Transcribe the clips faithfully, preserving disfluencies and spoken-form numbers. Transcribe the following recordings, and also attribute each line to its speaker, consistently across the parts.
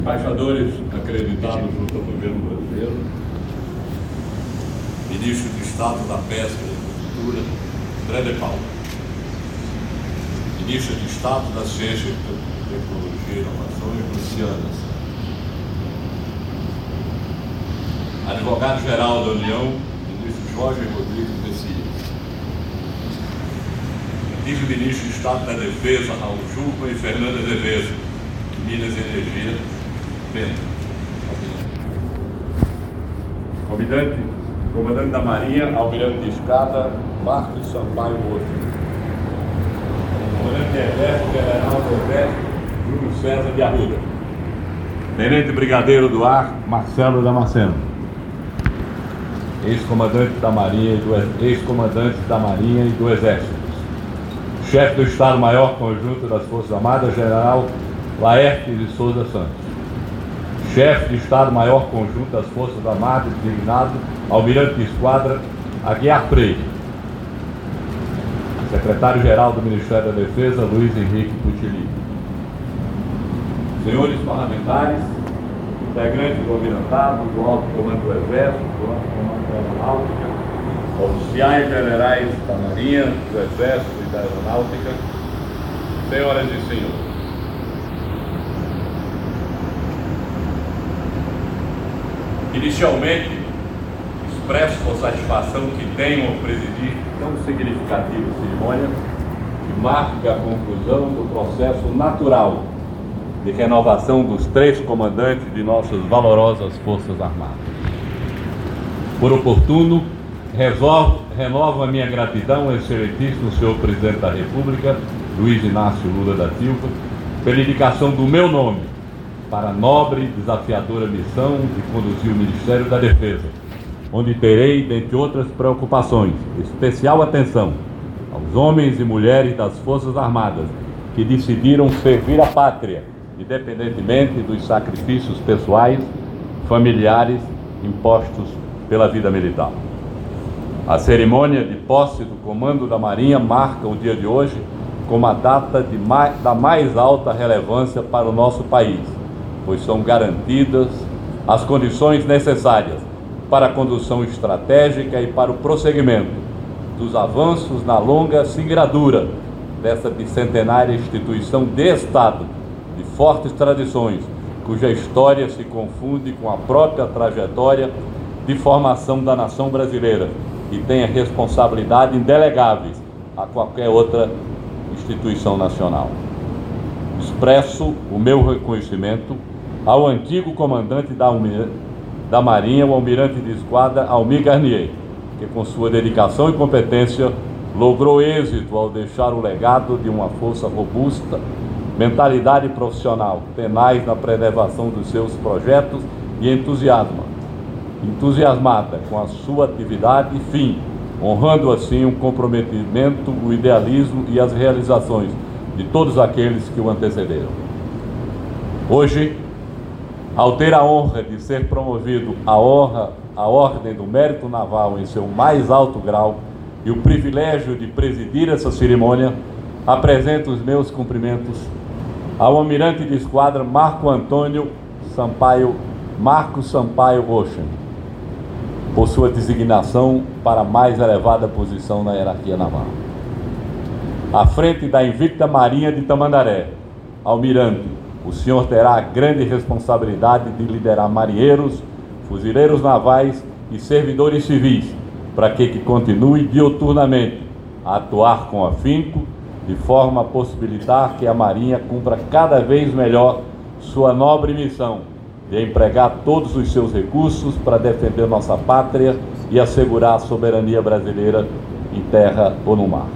Speaker 1: Embaixadores acreditados junto ao governo brasileiro, Ministro de Estado da Pesca e da Agricultura, André de Paula, Ministro de Estado da Ciência, Tecnologia e Inovações, Luciana, Advogado-Geral da União, Ministro Jorge Rodrigues Messias, Vice-Ministro de Estado da Defesa, Raul Júlio e Fernanda Azevedo, Minas e Energia, Bento. Comandante, Comandante da Marinha, Almirante de Escada, Marcos Sampaio Outro. Comandante de Exército, General do Exército, Júlio César de Arruda. Tenente Brigadeiro do Ar, Marcelo Damasceno. Ex-comandante da Marinha e do ex-comandante da Marinha e do Exército. Chefe do Estado-Maior Conjunto das Forças Armadas, General Laertes de Souza Santos. Chefe de Estado-Maior Conjunto das Forças Armadas, designado Almirante de Esquadra Aguiar Freire. Secretário-Geral do Ministério da Defesa, Luiz Henrique Putilli. Senhores parlamentares, integrantes do Almirantado, do Alto Comando do Exército, do Alto Comando da Aeronáutica, oficiais generais da Marinha, do Exército e da Aeronáutica, senhoras e senhores. Inicialmente, expresso com satisfação que tenham presidir tão significativa cerimônia que marque a conclusão do processo natural de renovação dos três comandantes de nossas valorosas Forças Armadas. Por oportuno, resolvo, renovo a minha gratidão ao excelentíssimo senhor Presidente da República, Luiz Inácio Lula da Silva, pela indicação do meu nome para a nobre e desafiadora missão de conduzir o Ministério da Defesa, onde terei, dentre outras preocupações, especial atenção aos homens e mulheres das Forças Armadas que decidiram servir a pátria, independentemente dos sacrifícios pessoais, familiares, impostos pela vida militar. A cerimônia de posse do Comando da Marinha marca o dia de hoje como a data de mais, da mais alta relevância para o nosso país, pois são garantidas as condições necessárias para a condução estratégica e para o prosseguimento dos avanços na longa singradura dessa bicentenária instituição de Estado, de fortes tradições, cuja história se confunde com a própria trajetória de formação da nação brasileira e tenha responsabilidade indelegáveis a qualquer outra instituição nacional. Expresso o meu reconhecimento ao antigo comandante da, da Marinha, o Almirante de Esquadra Almir Garnier, que com sua dedicação e competência logrou êxito ao deixar o legado de uma força robusta, mentalidade profissional, tenaz na preservação dos seus projetos e entusiasmo, entusiasmada com a sua atividade e fim, honrando assim o comprometimento, o idealismo e as realizações de todos aqueles que o antecederam. Hoje, ao ter a honra de ser promovido à honra, à Ordem do Mérito Naval em seu mais alto grau e o privilégio de presidir essa cerimônia, apresento os meus cumprimentos ao Almirante de Esquadra Marco Antônio Sampaio, Marcos Sampaio Ocean, por sua designação para a mais elevada posição na hierarquia naval. À frente da invicta Marinha de Tamandaré, Almirante, o senhor terá a grande responsabilidade de liderar marinheiros, fuzileiros navais e servidores civis, para que, que continue diuturnamente a atuar com afinco, de forma a possibilitar que a Marinha cumpra cada vez melhor sua nobre missão de empregar todos os seus recursos para defender nossa pátria e assegurar a soberania brasileira em terra ou no mar.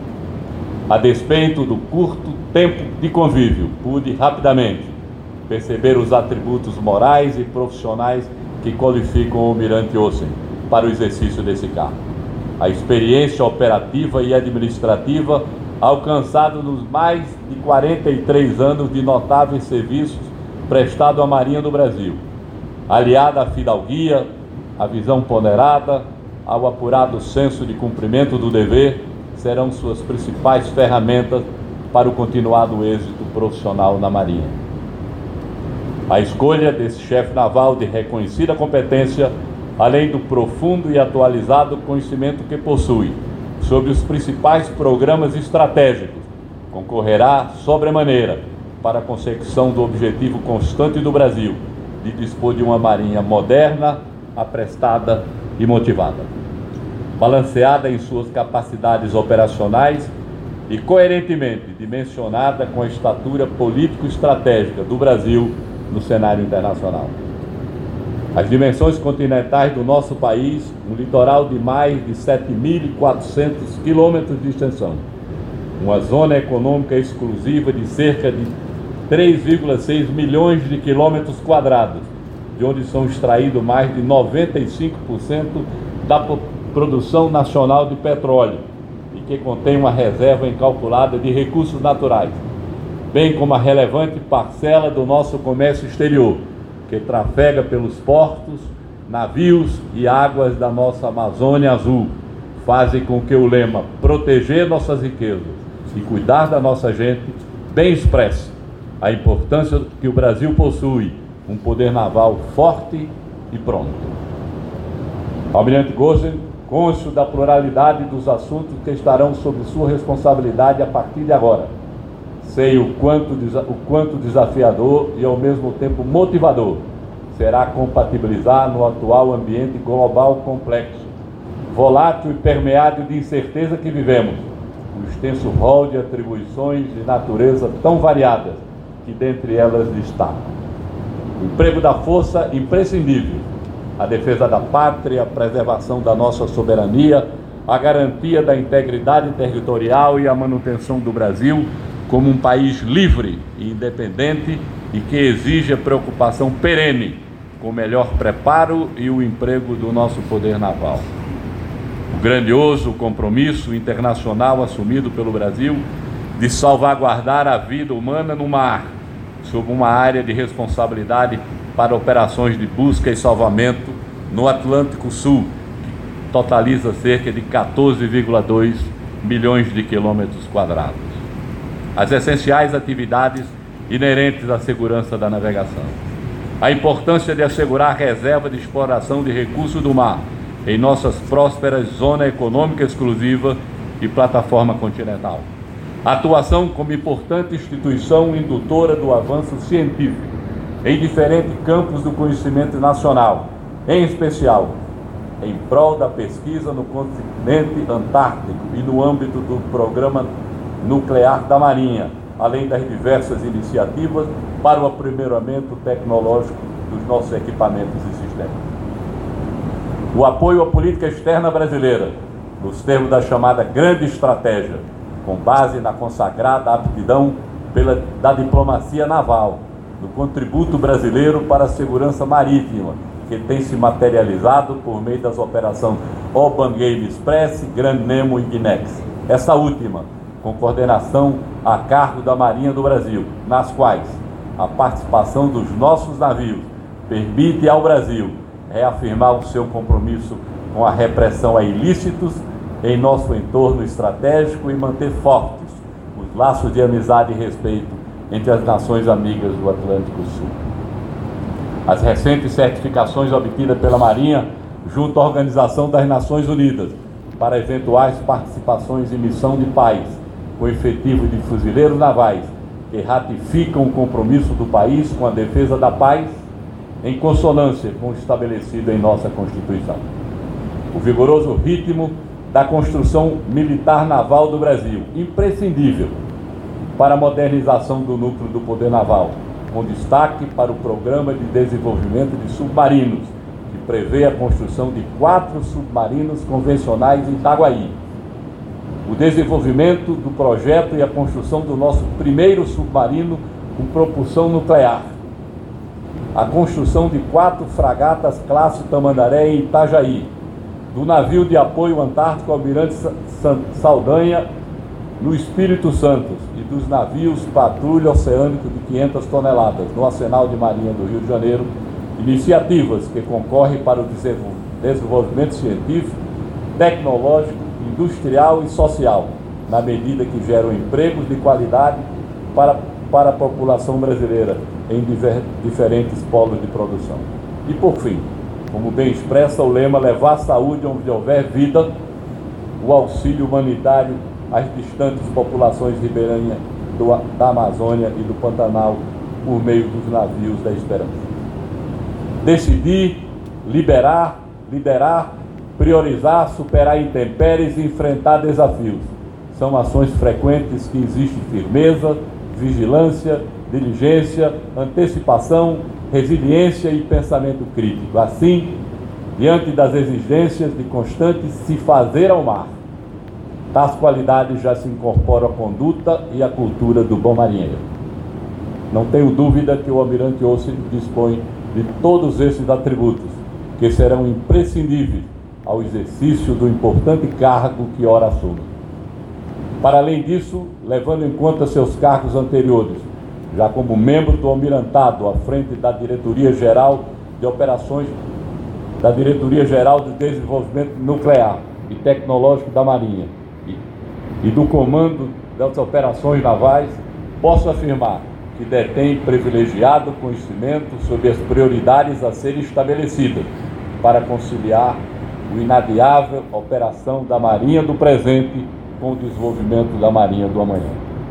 Speaker 1: A despeito do curto tempo de convívio, pude rapidamente perceber os atributos morais e profissionais que qualificam o Almirante Ocean para o exercício desse cargo. A experiência operativa e administrativa alcançada nos mais de quarenta e três anos de notáveis serviços prestado à Marinha do Brasil, aliada à fidalguia, à visão ponderada, ao apurado senso de cumprimento do dever, serão suas principais ferramentas para o continuado êxito profissional na Marinha. A escolha desse chefe naval de reconhecida competência, além do profundo e atualizado conhecimento que possui sobre os principais programas estratégicos, concorrerá sobremaneira para a consecução do objetivo constante do Brasil de dispor de uma marinha moderna, aprestada e motivada, balanceada em suas capacidades operacionais e coerentemente dimensionada com a estatura político-estratégica do Brasil no cenário internacional. As dimensões continentais do nosso país, um litoral de mais de sete mil e quatrocentos quilômetros de extensão, uma zona econômica exclusiva de cerca de três vírgula seis milhões de quilômetros quadrados, de onde são extraídos mais de noventa e cinco por cento da produção nacional de petróleo e que contém uma reserva incalculável de recursos naturais, bem como a relevante parcela do nosso comércio exterior, que trafega pelos portos, navios e águas da nossa Amazônia Azul, fazem com que o lema proteger nossas riquezas e cuidar da nossa gente bem expresse a importância que o Brasil possui um poder naval forte e pronto. Almirante Gozen, cônscio da pluralidade dos assuntos que estarão sob sua responsabilidade a partir de agora, sei o quanto, o quanto desafiador e ao mesmo tempo motivador será compatibilizar no atual ambiente global complexo, volátil e permeado de incerteza que vivemos, o extenso rol de atribuições de natureza tão variadas que dentre elas destacam o emprego da força imprescindível, a defesa da pátria, a preservação da nossa soberania, a garantia da integridade territorial e a manutenção do Brasil como um país livre e independente e que exige a preocupação perene com o melhor preparo e o emprego do nosso poder naval. O grandioso compromisso internacional assumido pelo Brasil de salvaguardar a vida humana no mar, sob uma área de responsabilidade para operações de busca e salvamento no Atlântico Sul, que totaliza cerca de quatorze vírgula dois milhões de quilômetros quadrados. As essenciais atividades inerentes à segurança da navegação. A importância de assegurar a reserva de exploração de recursos do mar em nossas prósperas zona econômica exclusiva e plataforma continental. A atuação como importante instituição indutora do avanço científico em diferentes campos do conhecimento nacional, em especial em prol da pesquisa no continente antártico e no âmbito do programa nuclear da Marinha, além das diversas iniciativas para o aprimoramento tecnológico dos nossos equipamentos e sistemas. O apoio à política externa brasileira, nos termos da chamada grande estratégia, com base na consagrada aptidão pela, da diplomacia naval, do contributo brasileiro para a segurança marítima, que tem se materializado por meio das operações Open Game Express, Grand Nemo e Guinex. Essa última, com coordenação a cargo da Marinha do Brasil, nas quais a participação dos nossos navios permite ao Brasil reafirmar o seu compromisso com a repressão a ilícitos em nosso entorno estratégico e manter fortes os laços de amizade e respeito entre as nações amigas do Atlântico Sul. As recentes certificações obtidas pela Marinha junto à Organização das Nações Unidas para eventuais participações em missão de paz com efetivo de fuzileiros navais que ratificam o compromisso do país com a defesa da paz em consonância com o estabelecido em nossa Constituição. O vigoroso ritmo da construção militar naval do Brasil, imprescindível para a modernização do núcleo do poder naval, com destaque para o Programa de Desenvolvimento de Submarinos, que prevê a construção de quatro submarinos convencionais em Itaguaí. O desenvolvimento do projeto e a construção do nosso primeiro submarino com propulsão nuclear. A construção de quatro fragatas classe Tamandaré em Itajaí, do navio de apoio antártico Almirante Saldanha no Espírito Santo e dos navios patrulha oceânico de quinhentas toneladas no Arsenal de Marinha do Rio de Janeiro, iniciativas que concorrem para o desenvolvimento científico, tecnológico, industrial e social, na medida que geram empregos de qualidade para, para a população brasileira em diver, diferentes polos de produção. E por fim, como bem expressa o lema, levar saúde onde houver vida, o auxílio humanitário às distantes populações ribeirinhas do, da Amazônia e do Pantanal por meio dos navios da esperança. Decidir, liberar, liderar, priorizar, superar intempéries e enfrentar desafios. São ações frequentes que exigem firmeza, vigilância, diligência, antecipação, resiliência e pensamento crítico. Assim, diante das exigências de constante se fazer ao mar, tais qualidades já se incorporam à conduta e à cultura do bom marinheiro. Não tenho dúvida que o almirante Ocen dispõe de todos esses atributos, que serão imprescindíveis ao exercício do importante cargo que ora assume. Para além disso, levando em conta seus cargos anteriores, já como membro do almirantado à frente da Diretoria Geral de Operações, da Diretoria Geral de Desenvolvimento Nuclear e Tecnológico da Marinha e, e do Comando das Operações Navais, posso afirmar que detém privilegiado conhecimento sobre as prioridades a serem estabelecidas para conciliar o inadiável operação da Marinha do presente com o desenvolvimento da Marinha do amanhã.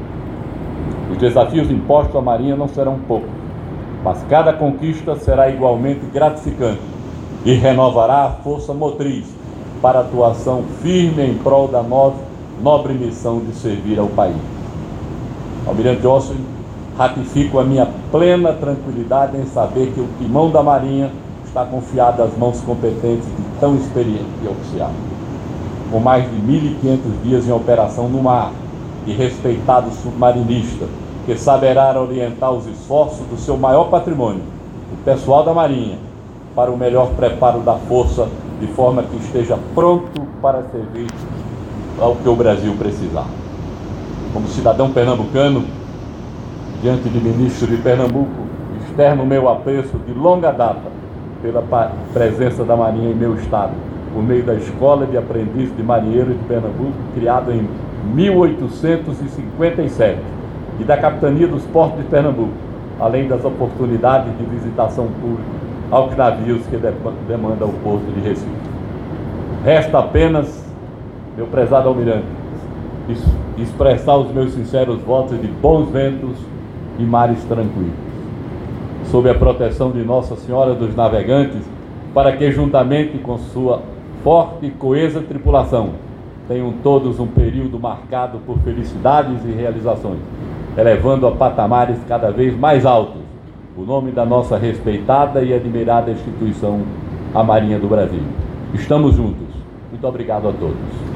Speaker 1: Os desafios impostos à Marinha não serão poucos, mas cada conquista será igualmente gratificante e renovará a força motriz para a atuação firme em prol da no- nobre missão de servir ao país. Almirante Ocen, ratifico a minha plena tranquilidade em saber que o timão da Marinha está confiado às mãos competentes de tão experiente oficial. Com mais de mil e quinhentos dias em operação no mar e respeitado submarinista, que saberá orientar os esforços do seu maior patrimônio, o pessoal da Marinha, para o melhor preparo da força, de forma que esteja pronto para servir ao que o Brasil precisar. Como cidadão pernambucano, diante de ministro de Pernambuco, externo meu apreço de longa data pela presença da Marinha em meu estado, por meio da Escola de Aprendiz de Marinheiros de Pernambuco, criada em mil oitocentos e cinquenta e sete, e da Capitania dos Portos de Pernambuco, além das oportunidades de visitação pública aos navios que demanda o Porto de Recife. Resta apenas, meu prezado almirante, expressar os meus sinceros votos de bons ventos e mares tranquilos, sob a proteção de Nossa Senhora dos Navegantes, para que, juntamente com sua forte e coesa tripulação, tenham todos um período marcado por felicidades e realizações, elevando a patamares cada vez mais altos o nome da nossa respeitada e admirada instituição, a Marinha do Brasil. Estamos juntos. Muito obrigado a todos.